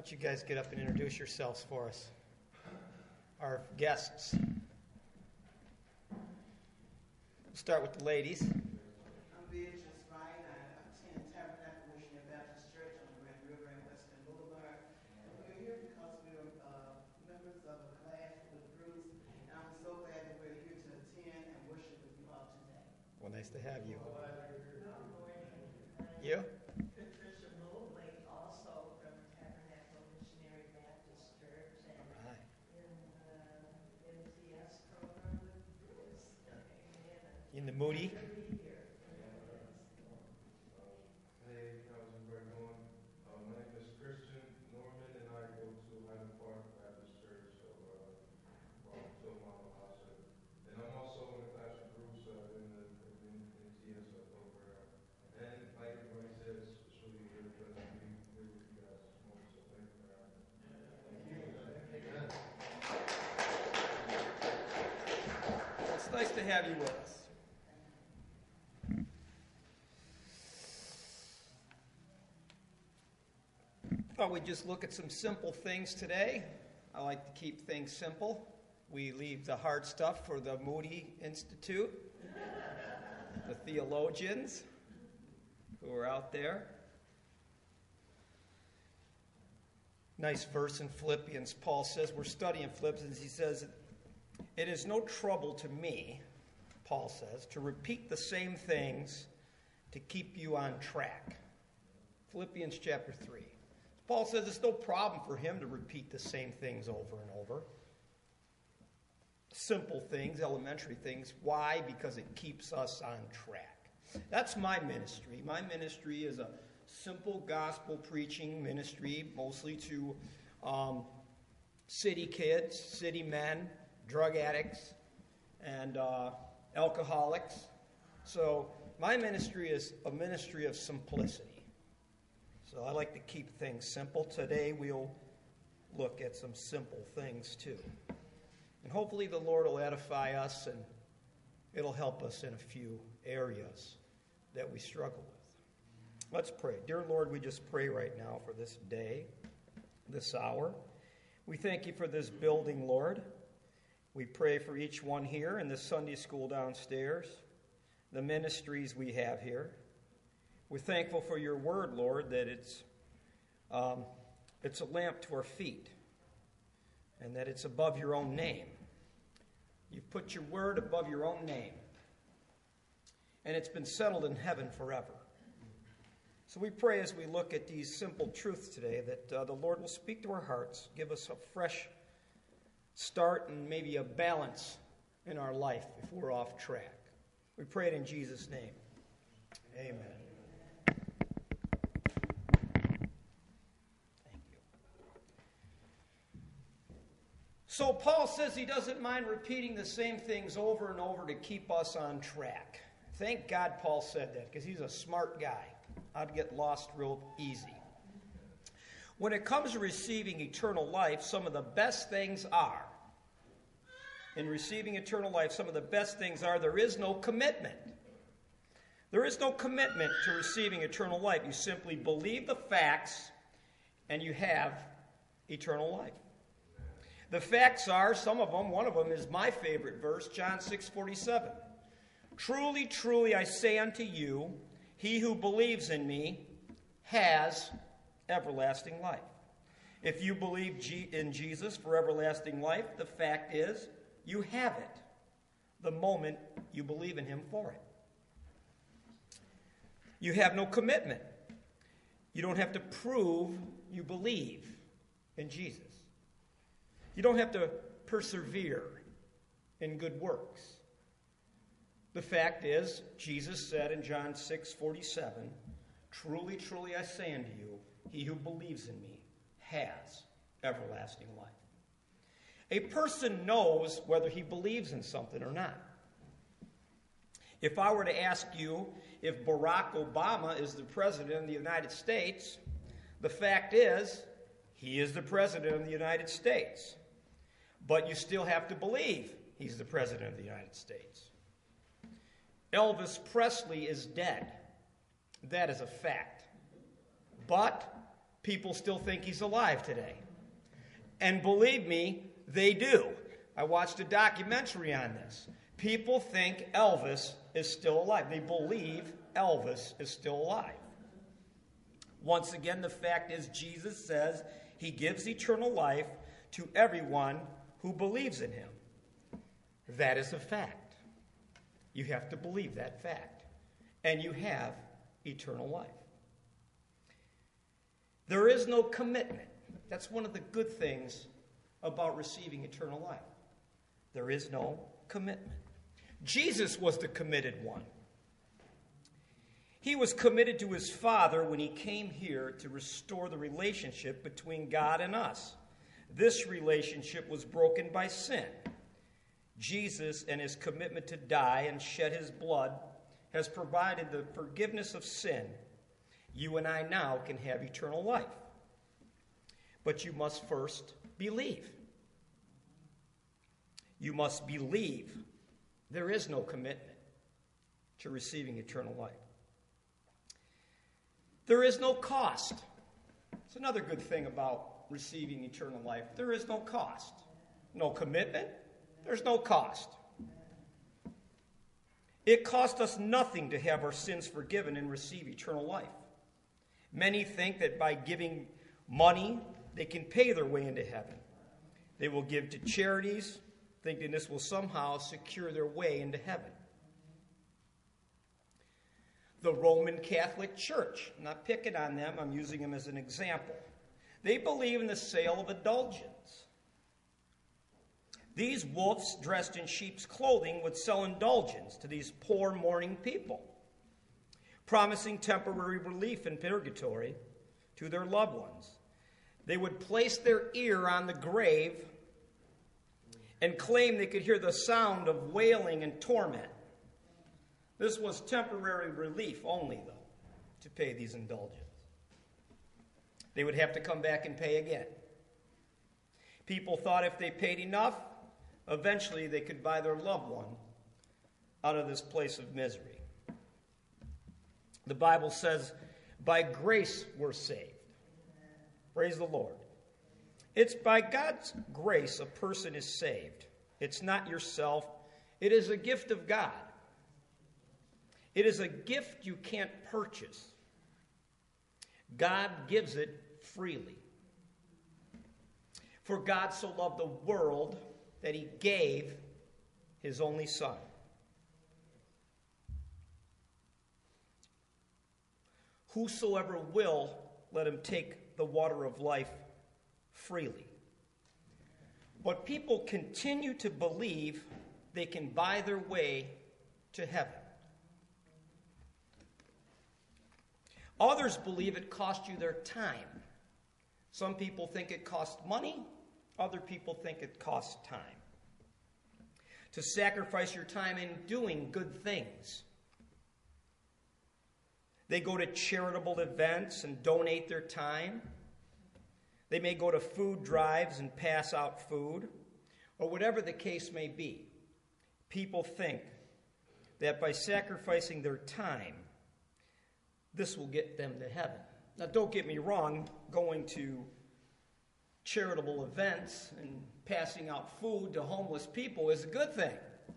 don't you guys get up and introduce yourselves for us? Our guests. We'll start with the ladies. I'm Beatrice Wright. I attend Tabernacle Missionary Baptist Church on the Grand River and Western Boulevard. And we're here because we're members of a class with Bruce. And I'm so glad that we're here to attend and worship with you all today. Well, nice to have you. You? Patricia Mobley, also from Tabernacle Missionary Baptist Church, and Right. in the MTS program with Bruce. In the Moody? Hey, how's everybody doing? My name is Christian Norman, and I go to Highland Park Baptist Church, and I'm also in the class with Bruce in the TS program. And like everybody says, it's really good to be here with you guys this morning, so thank you for having me. It's nice to have you with us. Thought we'd just look at some simple things today. I like to keep things simple. We leave the hard stuff for the Moody Institute, the theologians who are out there. Nice verse in Philippians. Paul says, we're studying Philippians. He says, it is no trouble to me, Paul says, to repeat the same things to keep you on track. Philippians chapter 3. Paul says it's no problem for him to repeat the same things over and over. Simple things, elementary things. Why? Because it keeps us on track. That's my ministry. My ministry is a simple gospel preaching ministry, mostly to city kids, city men, drug addicts, and alcoholics. So my ministry is a ministry of simplicity. So I like to keep things simple. Today we'll look at some simple things too. And hopefully the Lord will edify us and it'll help us in a few areas that we struggle with. Let's pray. Dear Lord, we just pray right now for this day, this hour. We thank you for this building, Lord. We pray for each one here in the Sunday school downstairs, the ministries we have here. We're thankful for your word, Lord, that it's a lamp to our feet and that it's above your own name. You've put your word above your own name, and it's been settled in heaven forever. So we pray as we look at these simple truths today that the Lord will speak to our hearts, give us a fresh start and maybe a balance in our life if we're off track. We pray it in Jesus' name. Amen. So Paul says he doesn't mind repeating the same things over and over to keep us on track. Thank God Paul said that, because he's a smart guy. I'd get lost real easy. When it comes to receiving eternal life, some of the best things are, in receiving eternal life, some of the best things are, there is no commitment. There is no commitment to receiving eternal life. You simply believe the facts, and you have eternal life. The facts are, some of them, one of them is my favorite verse, John 6:47. Truly, truly, I say unto you, he who believes in me has everlasting life. If you believe in Jesus for everlasting life, the fact is, you have it the moment you believe in him for it. You have no commitment. You don't have to prove you believe in Jesus. You don't have to persevere in good works. The fact is, Jesus said in John 6:47, truly, truly, I say unto you, he who believes in me has everlasting life. A person knows whether he believes in something or not. If I were to ask you if Barack Obama is the president of the United States, the fact is, he is the president of the United States. But you still have to believe he's the president of the United States. Elvis Presley is dead. That is a fact. But People still think he's alive today. And believe me, they do. I watched a documentary on this. People think Elvis is still alive. They believe Elvis is still alive. Once again, the fact is Jesus says he gives eternal life to everyone who believes in him. That is a fact. You have to believe that fact. And you have eternal life. There is no commitment. That's one of the good things about receiving eternal life. There is no commitment. Jesus was the committed one. He was committed to his Father when he came here to restore the relationship between God and us. This relationship was broken by sin. Jesus and his commitment to die and shed his blood has provided the forgiveness of sin. You and I now can have eternal life. But you must first believe. You must believe. There is no commitment to receiving eternal life. There is no cost. It's another good thing about receiving eternal life. There is no cost. No commitment. There's no cost. It cost us nothing to have our sins forgiven and receive eternal life. Many think that by giving money, they can pay their way into heaven. They will give to charities, thinking this will somehow secure their way into heaven. The Roman Catholic Church, I'm not picking on them, I'm using them as an example. They believe in the sale of indulgence. These wolves dressed in sheep's clothing would sell indulgence to these poor mourning people, promising temporary relief in purgatory to their loved ones. They would place their ear on the grave and claim they could hear the sound of wailing and torment. This was temporary relief only, though, to pay these indulgences. They would have to come back and pay again. People thought if they paid enough, eventually they could buy their loved one out of this place of misery. The Bible says, by grace we're saved. Praise the Lord. It's by God's grace a person is saved. It's not yourself. It is a gift of God. It is a gift you can't purchase. God gives it freely. For God so loved the world that he gave his only Son. Whosoever will, let him take the water of life freely. But people continue to believe they can buy their way to heaven. Others believe it cost you their time. Some people think it costs money. Other people think it costs time. To sacrifice your time in doing good things. They go to charitable events and donate their time. They may go to food drives and pass out food, or whatever the case may be. People think that by sacrificing their time, this will get them to heaven. Now, don't get me wrong, going to charitable events and passing out food to homeless people is a good thing.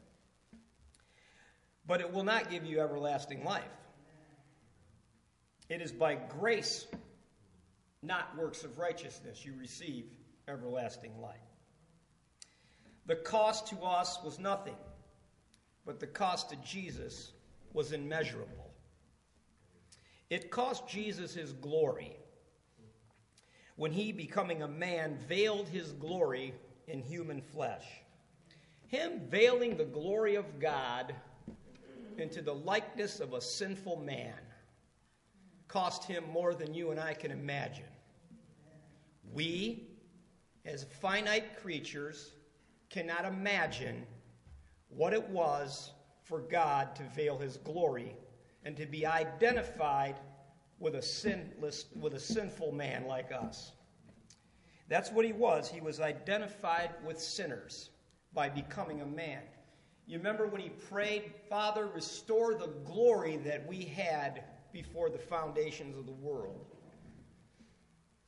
But it will not give you everlasting life. It is by grace, not works of righteousness, you receive everlasting life. The cost to us was nothing, but the cost to Jesus was immeasurable. It cost Jesus his glory when he, becoming a man, veiled his glory in human flesh. Him veiling the glory of God into the likeness of a sinful man cost him more than you and I can imagine. We, as finite creatures, cannot imagine what it was for God to veil his glory and to be identified with a sinful man like us. That's what he was. He was identified with sinners by becoming a man. You remember when he prayed, Father, restore the glory that we had before the foundations of the world.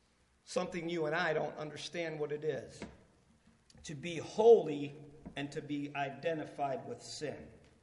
something you and I don't understand what it is. To be holy and to be identified with sin.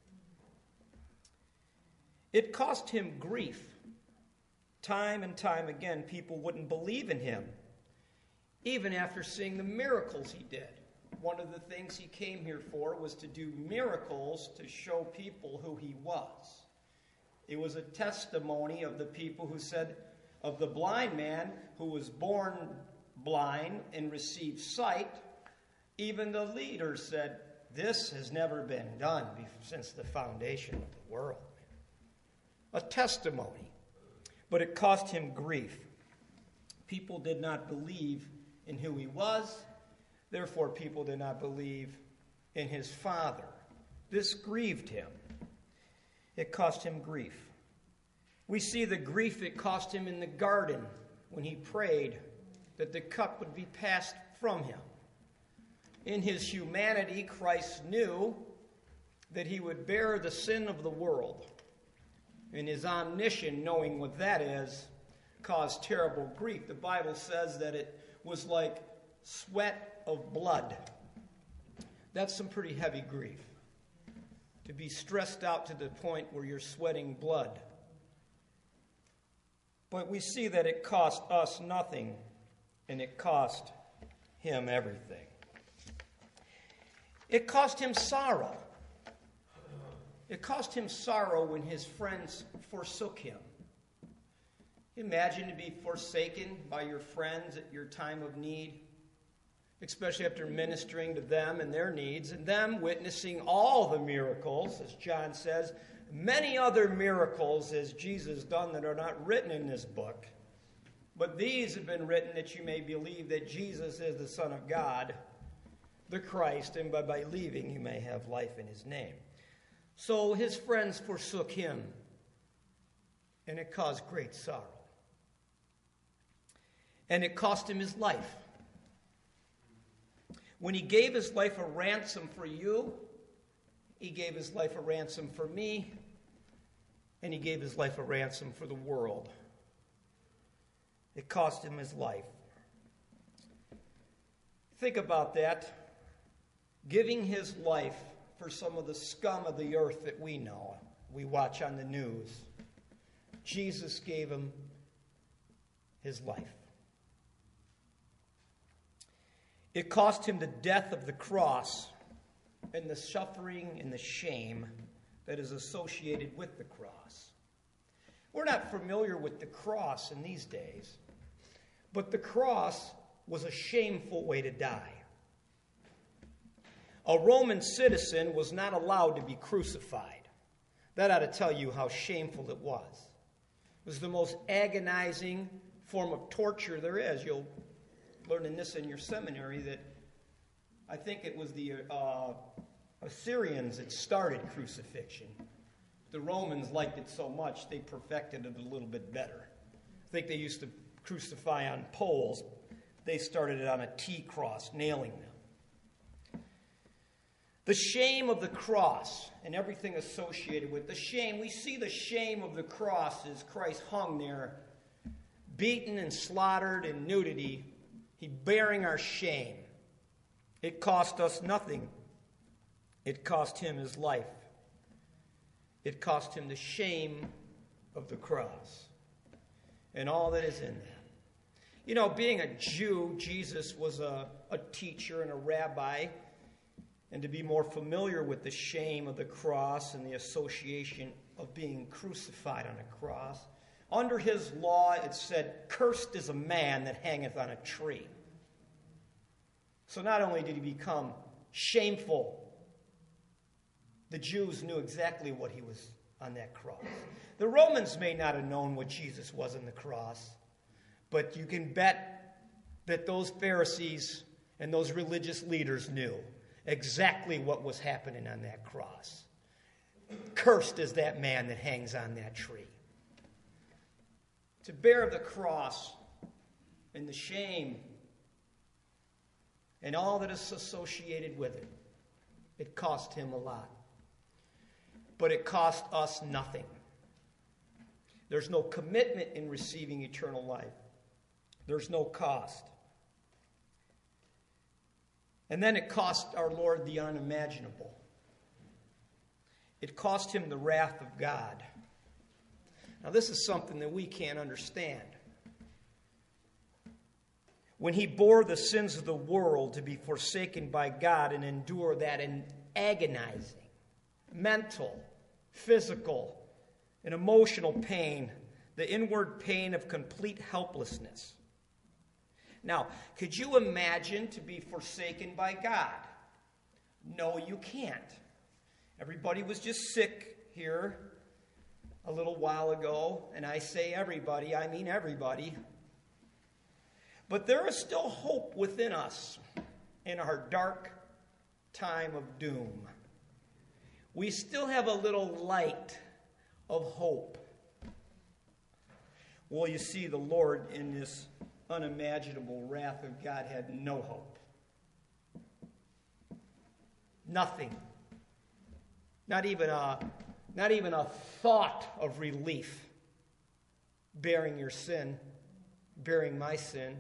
It cost him grief. Time and time again, people wouldn't believe in him, even after seeing the miracles he did. One of the things he came here for was to do miracles to show people who he was. It was a testimony of the people who said, of the blind man who was born blind and received sight. Even the leaders said, this has never been done since the foundation of the world. A testimony. But it cost him grief. People did not believe in who he was. Therefore, people did not believe in his Father. This grieved him. It cost him grief. We see the grief it cost him in the garden when he prayed that the cup would be passed from him. In his humanity, Christ knew that he would bear the sin of the world. In his omniscience, knowing what that is, caused terrible grief. The Bible says that it was like sweat of blood. That's some pretty heavy grief. To be stressed out to the point where you're sweating blood. But we see that it cost us nothing, and it cost him everything. It cost him sorrow. It cost him sorrow when his friends forsook him. Imagine to be forsaken by your friends at your time of need, especially after ministering to them and their needs, and them witnessing all the miracles, as John says, many other miracles as Jesus done that are not written in this book. But these have been written that you may believe that Jesus is the Son of God, the Christ, and by believing you may have life in his name. So his friends forsook him, and it caused great sorrow. And it cost him his life. When he gave his life a ransom for you, he gave his life a ransom for me, and he gave his life a ransom for the world. It cost him his life. Think about that. Giving his life for some of the scum of the earth that we know, we watch on the news. Jesus gave him his life. It cost him the death of the cross and the suffering and the shame that is associated with the cross. We're not familiar with the cross in these days, but the cross was a shameful way to die. A Roman citizen was not allowed to be crucified. That ought to tell you how shameful it was. It was the most agonizing form of torture there is. You'll learn in this in your seminary that I think it was the Assyrians that started crucifixion. The Romans liked it so much they perfected it a little bit better. I think they used to crucify on poles. They started it on a T-cross, nailing them. The shame of the cross and everything associated with the shame. We see the shame of the cross as Christ hung there, beaten and slaughtered in nudity. He bearing our shame. It cost us nothing. It cost him his life. It cost him the shame of the cross and all that is in that. You know, being a Jew, Jesus was a teacher and a rabbi. And to be more familiar with the shame of the cross and the association of being crucified on a cross. Under his law, it said, "Cursed is a man that hangeth on a tree." So not only did he become shameful, the Jews knew exactly what he was on that cross. The Romans may not have known what Jesus was on the cross, but you can bet that those Pharisees and those religious leaders knew exactly what was happening on that cross. Cursed is that man that hangs on that tree. To bear the cross and the shame and all that is associated with it, it cost him a lot. But it cost us nothing. There's no commitment in receiving eternal life. There's no cost. And then it cost our Lord the unimaginable. It cost him the wrath of God. Now, this is something that we can't understand. When he bore the sins of the world to be forsaken by God and endure that in agonizing, mental, physical, and emotional pain, the inward pain of complete helplessness. Now, could you imagine to be forsaken by God? No, you can't. Everybody was just sick here a little while ago, and I say everybody, I mean everybody. But there is still hope within us in our dark time of doom. We still have a little light of hope. Well, you see, the Lord in this unimaginable wrath of God had no hope. Nothing. Not even a thought of relief, bearing your sin, bearing my sin.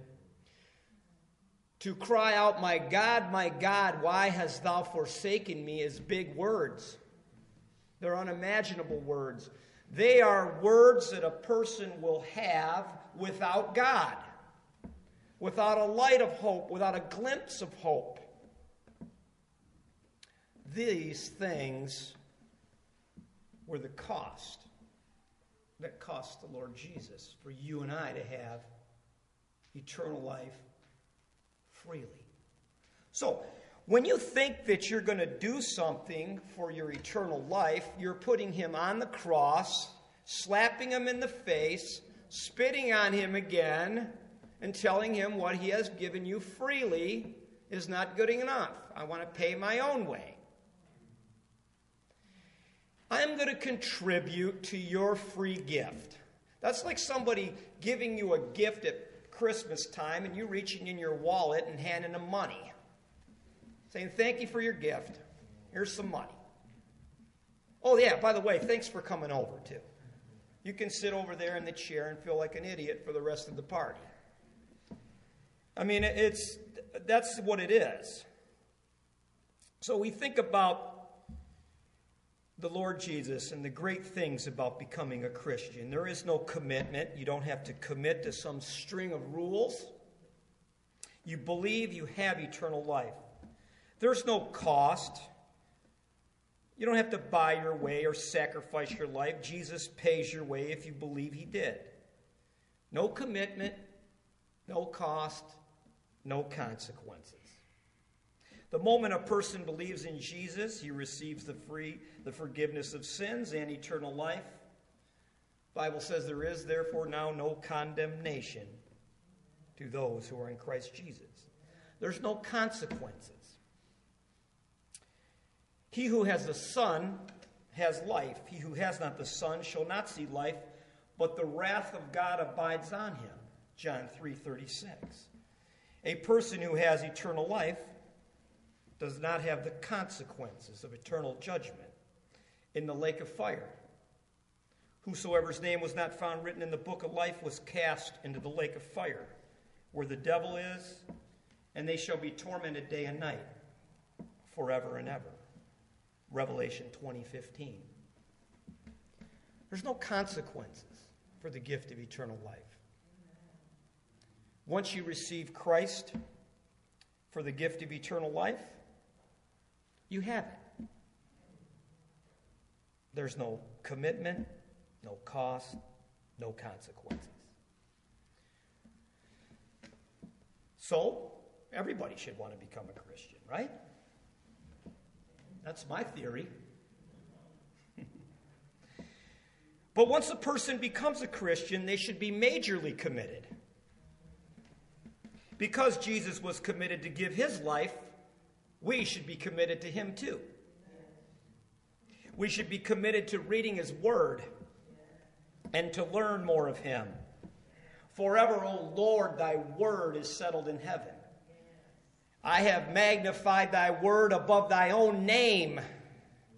To cry out, my God, why hast thou forsaken me, is big words. They're unimaginable words. They are words that a person will have without God, without a light of hope, without a glimpse of hope. These things were the cost that cost the Lord Jesus for you and I to have eternal life freely. So, when you think that you're going to do something for your eternal life, you're putting him on the cross, slapping him in the face, spitting on him again, and telling him what he has given you freely is not good enough. I want to pay my own way. I'm going to contribute to your free gift. That's like somebody giving you a gift at Christmas time and you reaching in your wallet and handing them money. Saying, thank you for your gift. Here's some money. Oh, yeah, by the way, thanks for coming over, too. You can sit over there in the chair and feel like an idiot for the rest of the party. I mean, that's what it is. So we think about the Lord Jesus and the great things about becoming a Christian. There is no commitment. You don't have to commit to some string of rules. You believe you have eternal life. There's no cost. You don't have to buy your way or sacrifice your life. Jesus pays your way if you believe he did. No commitment, no cost, no consequences. The moment a person believes in Jesus, he receives the forgiveness of sins and eternal life. The Bible says there is therefore now no condemnation to those who are in Christ Jesus. There's no consequences. He who has the Son has life. He who has not the Son shall not see life, but the wrath of God abides on him. John 3:36. A person who has eternal life does not have the consequences of eternal judgment in the lake of fire. Whosoever's name was not found written in the book of life was cast into the lake of fire, where the devil is, and they shall be tormented day and night, forever and ever. Revelation 20:15. There's no consequences for the gift of eternal life. Once you receive Christ for the gift of eternal life, you have it. There's no commitment, no cost, no consequences. So, everybody should want to become a Christian, right? That's my theory. But once a person becomes a Christian, they should be majorly committed. Because Jesus was committed to give his life, we should be committed to him too. We should be committed to reading his word and to learn more of him. Forever, O Lord, thy word is settled in heaven. I have magnified thy word above thy own name.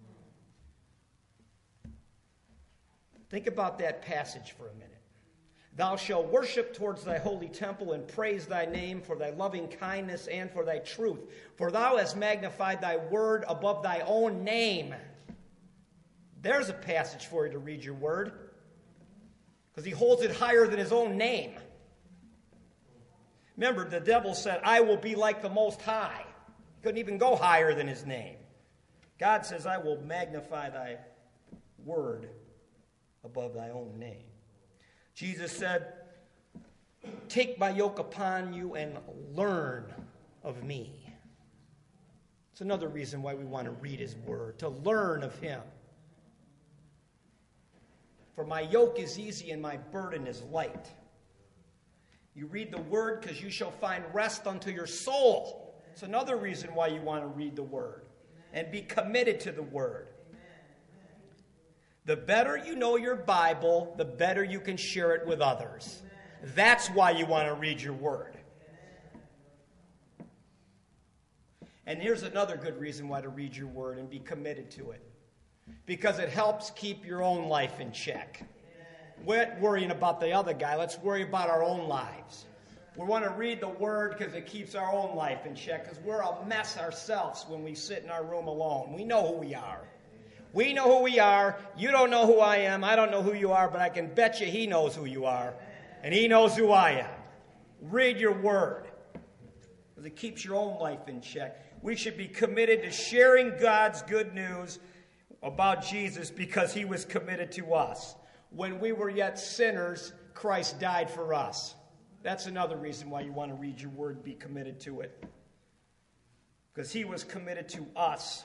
Think about that passage for a minute. Thou shalt worship towards thy holy temple and praise thy name for thy loving kindness and for thy truth. For thou hast magnified thy word above thy own name. There's a passage for you to read your word, because he holds it higher than his own name. Remember, the devil said, I will be like the Most High. He couldn't even go higher than his name. God says, I will magnify thy word above thy own name. Jesus said, take my yoke upon you and learn of me. It's another reason why we want to read his word, to learn of him. For my yoke is easy and my burden is light. You read the word because you shall find rest unto your soul. It's another reason why you want to read the word and be committed to the word. The better you know your Bible, the better you can share it with others. That's why you want to read your word. And here's another good reason why to read your word and be committed to it. Because it helps keep your own life in check. We're not worrying about the other guy. Let's worry about our own lives. We want to read the word because it keeps our own life in check. Because we're a mess ourselves when we sit in our room alone. We know who we are. We know who we are. You don't know who I am. I don't know who you are. But I can bet you he knows who you are. And he knows who I am. Read your word. Because it keeps your own life in check. We should be committed to sharing God's good news about Jesus because he was committed to us. When we were yet sinners, Christ died for us. That's another reason why you want to read your word and be committed to it. Because he was committed to us.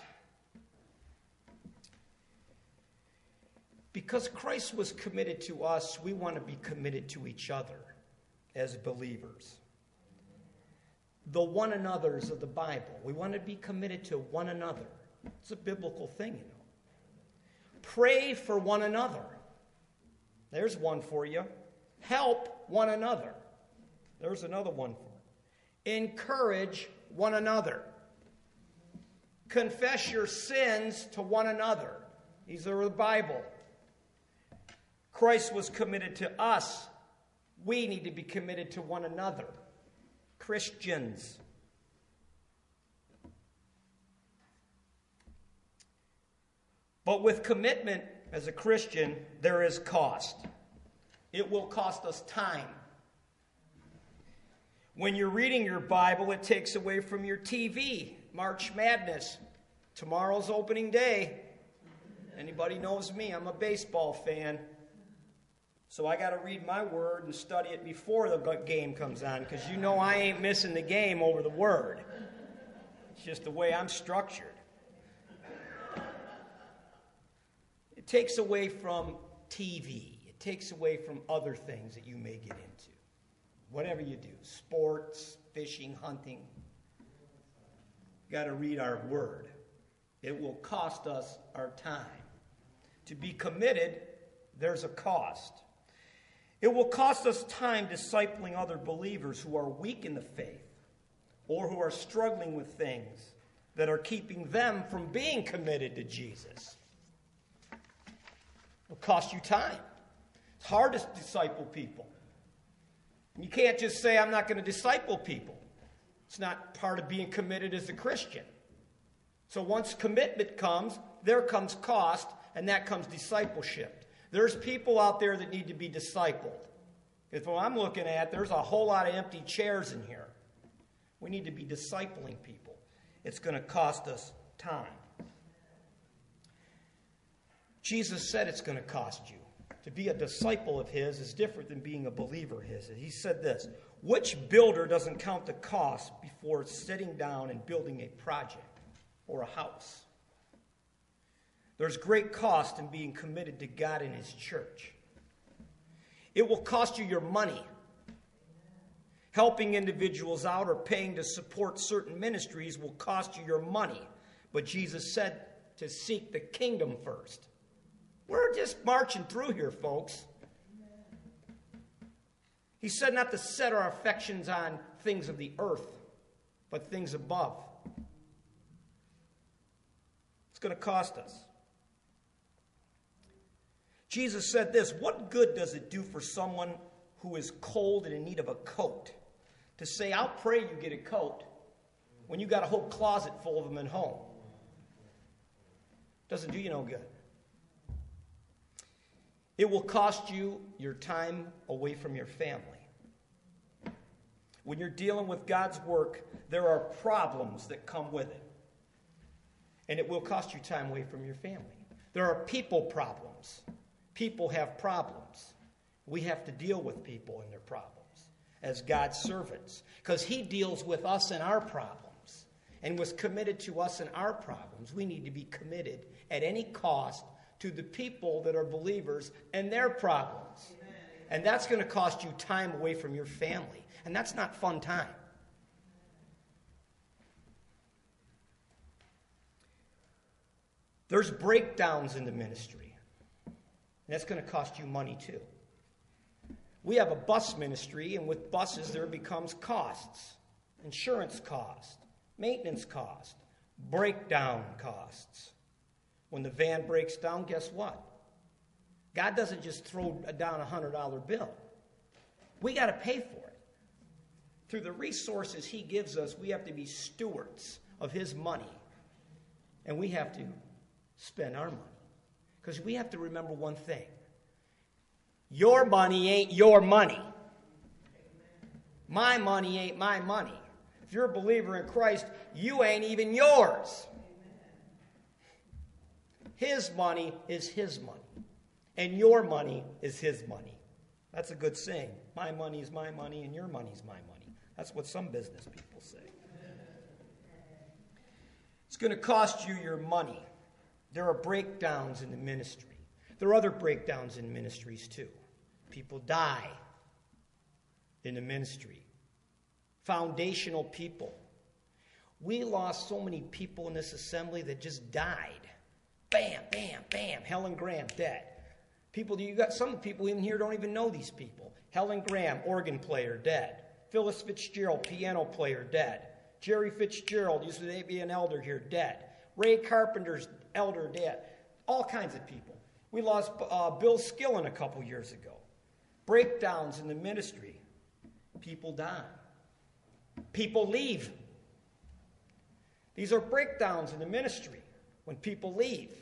Because Christ was committed to us, we want to be committed to each other as believers. The one another's of the Bible. We want to be committed to one another. It's a biblical thing, you know. Pray for one another. There's one for you. Help one another. There's another one for you. Encourage one another. Confess your sins to one another. These are the Bible. Christ was committed to us. We need to be committed to one another. Christians. But with commitment as a Christian, there is cost. It will cost us time. When you're reading your Bible, it takes away from your TV. March Madness. Tomorrow's opening day. Anybody knows me, I'm a baseball fan. So I got to read my word and study it before the game comes on, because you know I ain't missing the game over the word. It's just the way I'm structured. It takes away from TV. It takes away from other things that you may get into. Whatever you do, sports, fishing, hunting. You got to read our word. It will cost us our time. To be committed, there's a cost. It will cost us time discipling other believers who are weak in the faith or who are struggling with things that are keeping them from being committed to Jesus. It'll cost you time. It's hard to disciple people. You can't just say, I'm not going to disciple people. It's not part of being committed as a Christian. So once commitment comes, there comes cost, and that comes discipleship. There's people out there that need to be discipled. Because what I'm looking at, there's a whole lot of empty chairs in here. We need to be discipling people. It's going to cost us time. Jesus said it's going to cost you. To be a disciple of his is different than being a believer of his. He said this, which builder doesn't count the cost before sitting down and building a project or a house? There's great cost in being committed to God and his church. It will cost you your money. Helping individuals out or paying to support certain ministries will cost you your money. But Jesus said to seek the kingdom first. We're just marching through here, folks. He said not to set our affections on things of the earth, but things above. It's going to cost us. Jesus said this, what good does it do for someone who is cold and in need of a coat. To say, I'll pray you get a coat when you got a whole closet full of them at home. Doesn't do you no good. It will cost you your time away from your family. When you're dealing with God's work, there are problems that come with it. And it will cost you time away from your family. There are people problems. People have problems. We have to deal with people and their problems as God's servants, because he deals with us and our problems and was committed to us and our problems. We need to be committed at any cost to the people that are believers and their problems. Amen. And that's going to cost you time away from your family. And that's not fun time. There's breakdowns in the ministry. And that's going to cost you money too. We have a bus ministry, and with buses there becomes costs. Insurance cost, maintenance cost, breakdown costs. When the van breaks down, guess what? God doesn't just throw down a $100 bill. We got to pay for it. Through the resources he gives us, we have to be stewards of his money. And we have to spend our money. Because we have to remember one thing. Your money ain't your money. My money ain't my money. If you're a believer in Christ, you ain't even yours. His money is his money. And your money is his money. That's a good saying. My money is my money and your money is my money. That's what some business people say. It's going to cost you your money. There are breakdowns in the ministry. There are other breakdowns in ministries too. People die in the ministry. Foundational people. We lost so many people in this assembly that just died. Bam, bam, bam. Helen Graham, dead. Some people in here don't even know these people. Helen Graham, organ player, dead. Phyllis Fitzgerald, piano player, dead. Jerry Fitzgerald, used to be an elder here, dead. Ray Carpenter's elder, dead. All kinds of people. We lost Bill Skillen a couple years ago. Breakdowns in the ministry. People die. People leave. These are breakdowns in the ministry when people leave.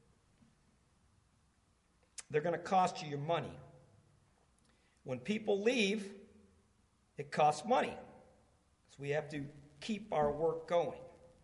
They're going to cost you your money. When people leave, it costs money. So we have to keep our work going.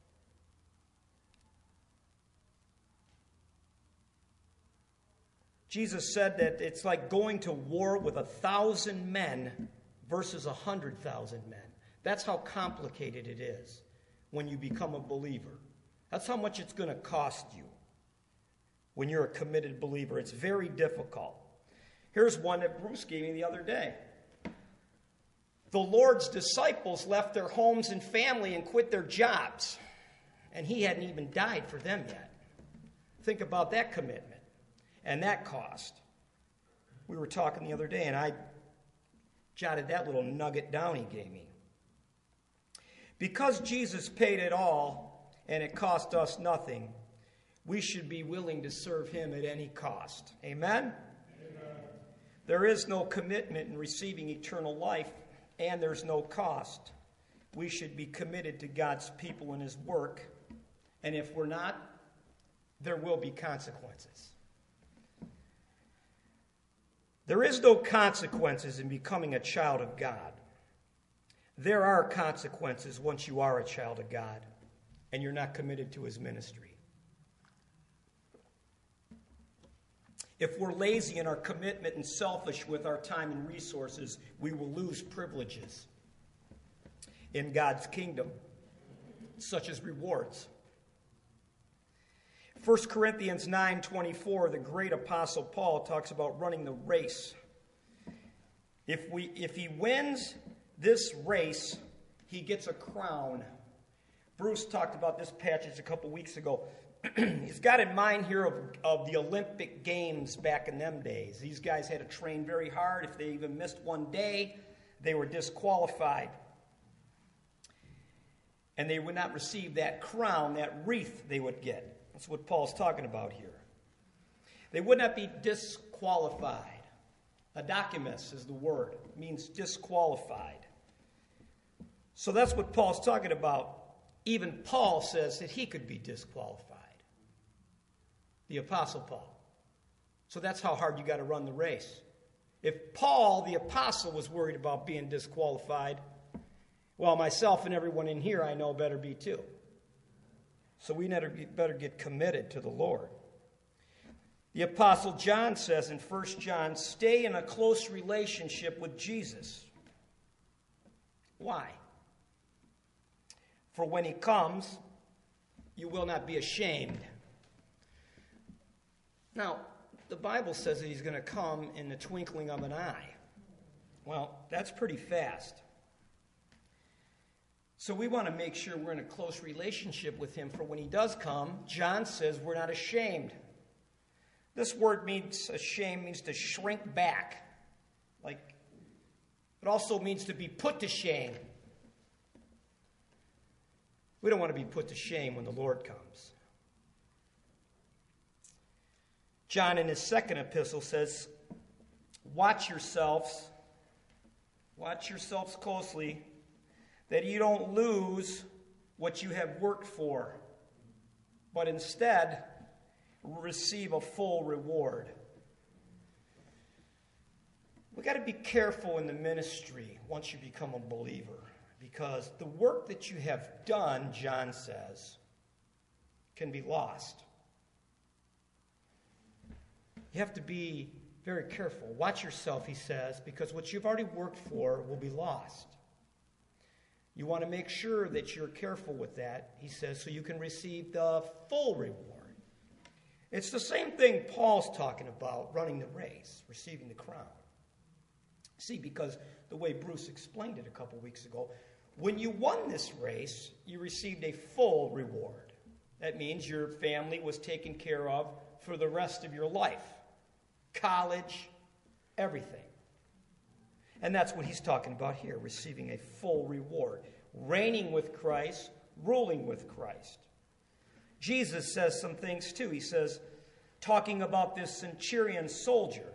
Jesus said that it's like going to war with 1,000 men versus 100,000 men. That's how complicated it is when you become a believer. That's how much it's going to cost you when you're a committed believer. It's very difficult. Here's one that Bruce gave me the other day. The Lord's disciples left their homes and family and quit their jobs. And he hadn't even died for them yet. Think about that commitment and that cost. We were talking the other day, and I jotted that little nugget down he gave me. Because Jesus paid it all and it cost us nothing, we should be willing to serve him at any cost. Amen? Amen. There is no commitment in receiving eternal life, and there's no cost. We should be committed to God's people and his work, and if we're not, there will be consequences. There is no consequences in becoming a child of God. There are consequences once you are a child of God and you're not committed to his ministry. If we're lazy in our commitment and selfish with our time and resources, we will lose privileges in God's kingdom, such as rewards. 1 Corinthians 9:24, the great apostle Paul talks about running the race. If he wins this race, he gets a crown. Bruce talked about this passage a couple weeks ago. He's got in mind here of the Olympic Games back in them days. These guys had to train very hard. If they even missed one day, they were disqualified. And they would not receive that crown, that wreath they would get. That's what Paul's talking about here. They would not be disqualified. Adakimus is the word. It means disqualified. So that's what Paul's talking about. Even Paul says that he could be disqualified. The Apostle Paul. So that's how hard you got to run the race. If Paul, the apostle, was worried about being disqualified, well, myself and everyone in here I know better be too. So we better get committed to the Lord. The Apostle John says in 1 John, stay in a close relationship with Jesus. Why? For when he comes, you will not be ashamed. Now, the Bible says that he's going to come in the twinkling of an eye. Well, that's pretty fast. So we want to make sure we're in a close relationship with him for when he does come. John says we're not ashamed. This word means ashamed means to shrink back. Like, it also means to be put to shame. We don't want to be put to shame when the Lord comes. John in his second epistle says, watch yourselves closely, that you don't lose what you have worked for, but instead receive a full reward. We've got to be careful in the ministry once you become a believer, because the work that you have done, John says, can be lost. You have to be very careful. Watch yourself, he says, because what you've already worked for will be lost. You want to make sure that you're careful with that, he says, so you can receive the full reward. It's the same thing Paul's talking about, running the race, receiving the crown. See, because the way Bruce explained it a couple weeks ago, when you won this race, you received a full reward. That means your family was taken care of for the rest of your life. College, everything. And that's what he's talking about here, receiving a full reward. Reigning with Christ, ruling with Christ. Jesus says some things too. He says, talking about this centurion soldier,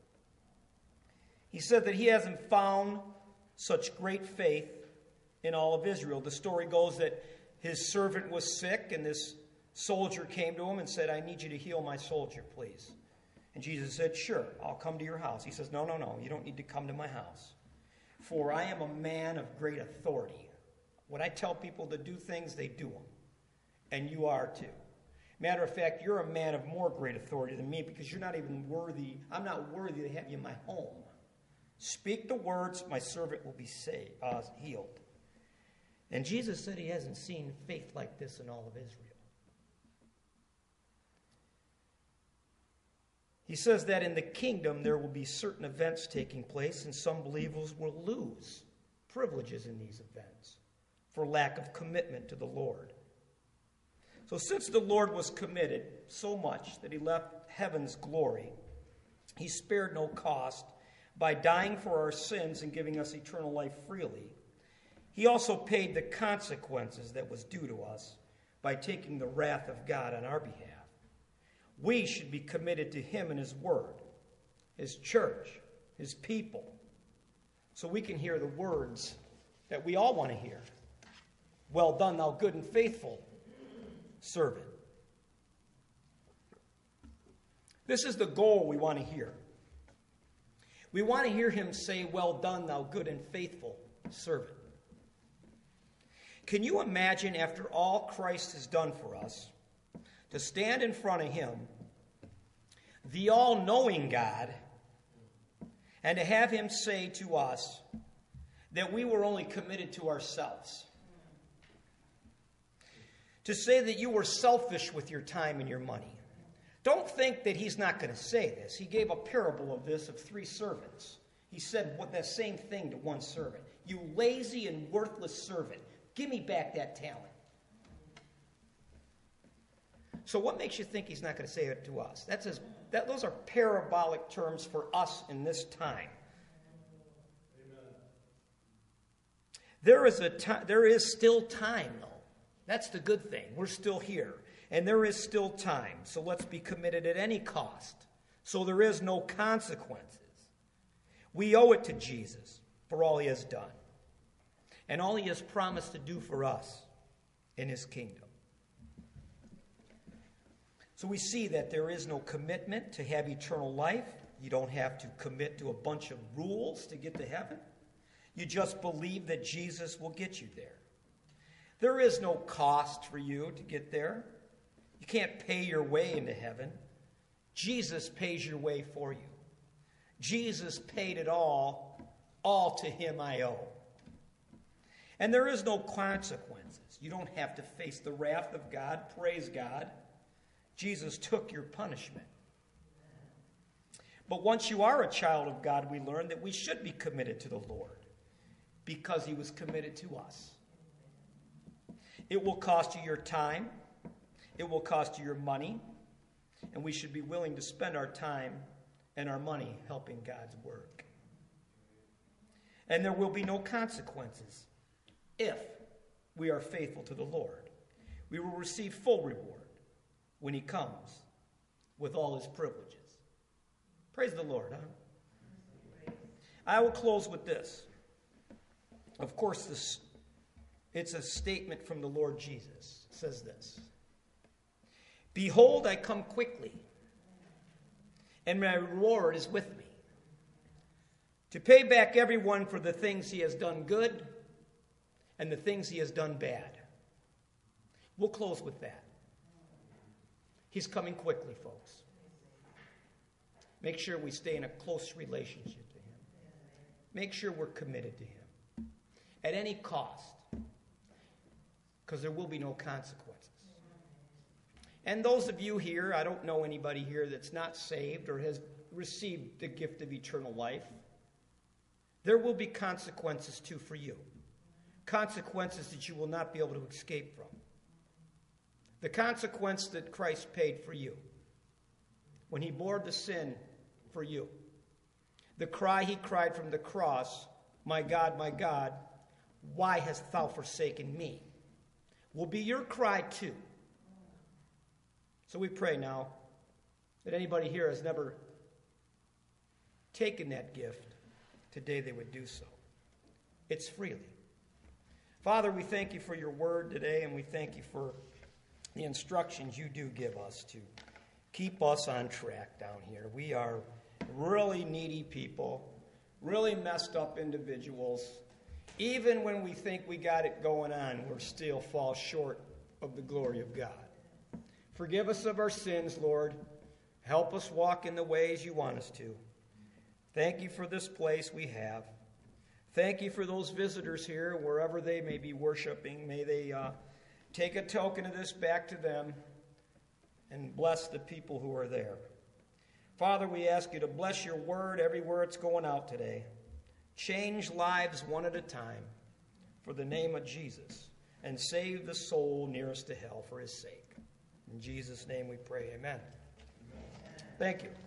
he said that he hasn't found such great faith in all of Israel. The story goes that his servant was sick, and this soldier came to him and said, I need you to heal my soldier, please. And Jesus said, sure, I'll come to your house. He says, no, you don't need to come to my house. For I am a man of great authority. When I tell people to do things, they do them. And you are too. Matter of fact, you're a man of more great authority than me, because you're not even worthy. I'm not worthy to have you in my home. Speak the words, my servant will be healed. And Jesus said he hasn't seen faith like this in all of Israel. He says that in the kingdom there will be certain events taking place, and some believers will lose privileges in these events for lack of commitment to the Lord. So since the Lord was committed so much that he left heaven's glory, he spared no cost by dying for our sins and giving us eternal life freely. He also paid the consequences that was due to us by taking the wrath of God on our behalf. We should be committed to him and his word, his church, his people, so we can hear the words that we all want to hear. Well done, thou good and faithful servant. This is the goal we want to hear. We want to hear him say, well done, thou good and faithful servant. Can you imagine, after all Christ has done for us, to stand in front of him, the all-knowing God, and to have him say to us that we were only committed to ourselves? To say that you were selfish with your time and your money. Don't think that he's not going to say this. He gave a parable of this of 3 servants. He said that same thing to one servant. You lazy and worthless servant, give me back that talent. So what makes you think he's not going to say it to us? Those are parabolic terms for us in this time. Amen. There is still time, though. That's the good thing. We're still here. And there is still time. So let's be committed at any cost. So there is no consequences. We owe it to Jesus for all he has done and all he has promised to do for us in his kingdom. So we see that there is no commitment to have eternal life. You don't have to commit to a bunch of rules to get to heaven. You just believe that Jesus will get you there. There is no cost for you to get there. You can't pay your way into heaven. Jesus pays your way for you. Jesus paid it all to him I owe. And there is no consequences. You don't have to face the wrath of God. Praise God. Jesus took your punishment. But once you are a child of God, we learn that we should be committed to the Lord because he was committed to us. It will cost you your time. It will cost you your money. And we should be willing to spend our time and our money helping God's work. And there will be no consequences if we are faithful to the Lord. We will receive full reward when he comes with all his privileges. Praise the Lord, huh? I will close with this. Of course, it's a statement from the Lord Jesus. It says this: "Behold, I come quickly, and my reward is with me, to pay back everyone for the things he has done good and the things he has done bad." We'll close with that. He's coming quickly, folks. Make sure we stay in a close relationship to him. Make sure we're committed to him at any cost, because there will be no consequences. And those of you here, I don't know anybody here that's not saved or has received the gift of eternal life. There will be consequences too for you. Consequences that you will not be able to escape from. The consequence that Christ paid for you when he bore the sin for you. The cry he cried from the cross, my God, why hast thou forsaken me?" will be your cry too. So we pray now that anybody here has never taken that gift, today they would do so. It's freely. Father, we thank you for your word today, and we thank you for the instructions you do give us to keep us on track down here. We are really needy people, really messed up individuals. Even when we think we got it going on, we still fall short of the glory of God. Forgive us of our sins, Lord. Help us walk in the ways you want us to. Thank you for this place we have. Thank you for those visitors here, wherever they may be worshiping. May they take a token of this back to them and bless the people who are there. Father, we ask you to bless your word everywhere it's going out today. Change lives one at a time for the name of Jesus, and save the soul nearest to hell for his sake. In Jesus' name we pray, amen. Thank you.